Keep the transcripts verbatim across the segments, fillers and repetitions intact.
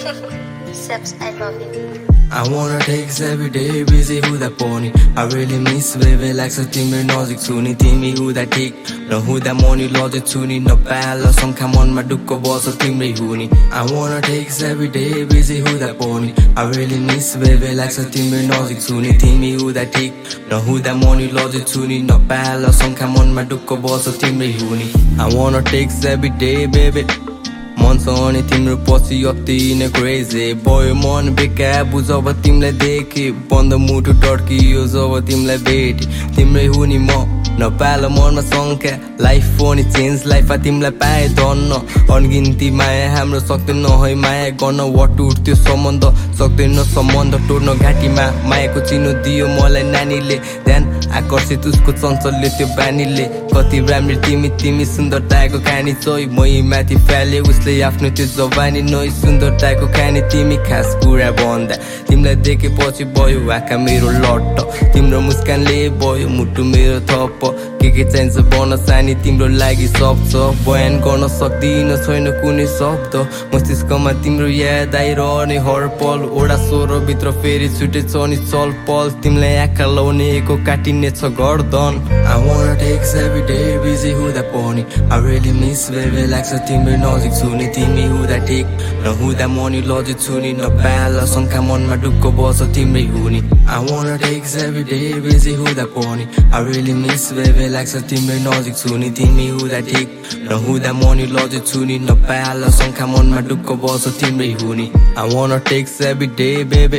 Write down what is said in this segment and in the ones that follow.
Sebs, I love you. I wanna text every day, busy हुँदा पनि I really miss baby लाग्छ तिम्रो नजिक छु नि तिमी हुँदा ठिक नहुँदा म नि लजिक छु नि नपाल शङ्का मनमा ढुक्क बस्छ तिम्रै हुनी I wanna text every day, busy हुँदा पनि I really miss baby लाग्छ तिम्रो नजिक छु नि तिमी हुँदा ठिक नहुँदा म नि लजिक छु नि नपाल शङ्का मनमा ढुक्क बस्छ तिम्रै हुनी I wanna text every day baby मन छ अनि तिम्रो पछि अति नै क्रेजी भयो मन बेकार बुझ अब तिमीलाई देखे बन्द मुटु टड्कियो जब तिमीलाई भेटे तिम्रै हुनी म नपाल मनमा शङ्का लाइफ पनि चेन्ज लाइफमा तिमीलाई पाए धन्न अनगिन्ती माया हाम्रो सक्दैन है माया गर्न वट उठ्थ्यो सम्बन्ध सक्दैन सम्बन्ध टोड्न घाँटीमा मायाको चिनो दियो मलाई नानीले ध्यान आकर्षित उसको चञ्चलले त्यो बानीले कति राम्रो तिमी तिमी सुन्दरताको कहानी चाहिँ मै माथि फाले उसले आफ्नो त्यो जवानी नै सुन्दरताको कहानी तिमी खास कुरा भन्दा तिमीलाई देखेपछि भयो आँखा मेरो लट्ट तिम्रो मुस्कानले भयो मुटु मेरो थप के के चाहिन्छ बन्न सानी तिम्रो लागि सब छ बयान गर्न सक्दिन छैन कुनै शब्द मस्तिष्कमा तिम्रो याद आइरहने हर पल ओडा सोह्र भित्र फेरि छुटेछ नि चल पल तिमीलाई आँखा लाउनेको काटिने छ गर्दन I wanna text every day busy हुँदा पनि I really miss baby लाग्छ तिम्रो नजिक छु नि तिमी हुँदा ठिक नहुँदा म नि लजिक छु नि नपाल शङ्का मनमा ढुक्क बस्छ तिम्रै हुनी I wanna text every day busy हुँदा पनि I really miss baby लाग्छ तिम्रो नजिक छु नि तिमी हुँदा ठिक नहुँदा म नि लजिक छु नि नपाल शङ्का मनमा ढुक्क बस्छ तिम्रै हुनी I wanna text every day baby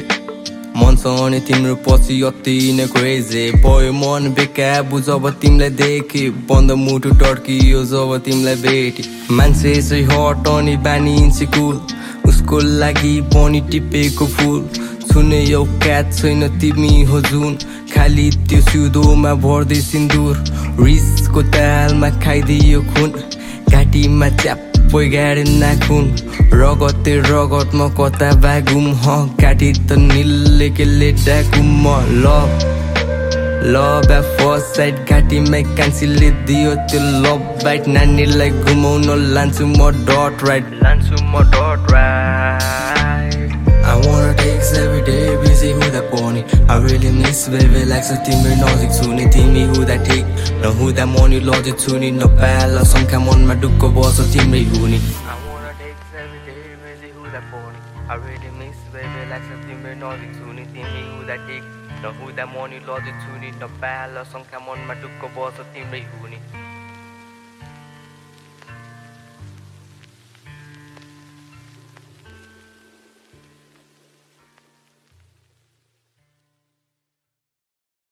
मन छ अनि तिम्रो पछि अति नै क्रेजी भयो मन बेकार बुझ अब तिमीलाई देखे बन्द मुटु टड्कियो जब तिमीलाई भेटे मान्छे चाहिँ हट अनि बानिन्छ कुल उसको लागि पनि टिपेको फुल छुने औकात छैन तिमी हो जुन खाली त्यो सिउँदोमा भर्दै सिन्दुर रिसको तालमा खाइदियो खुन घाँटीमा च्याप्पै गाडे नाखुन रगते रगतमा कता बागुम ह घाँटी त निल्ले के लेटाकुम म love love at first sight घाँटीमा कान्छीले दियो त्यो लभ बाइट नानीलाई घुमाउन लान्छु म डट राइट लान्छु म dot right I wanna text every day busy हुँदा पनि I really miss baby लाग्छ तिम्रो नजिक छु नि तिमी हुँदा ठिक नहुँदा म नि लजिक छु नि नपाल शङ्का मनमा ढुक्क बस्छ तिम्रै हुनी I wanna text every day busy हुँदा पनि I really miss baby लाग्छ तिम्रो नजिक छु नि तिमी हुँदा ठिक नहुँदा म नि लजिक छु नि नपाल शङ्का मनमा ढुक्क बस्छ तिम्रै हुनी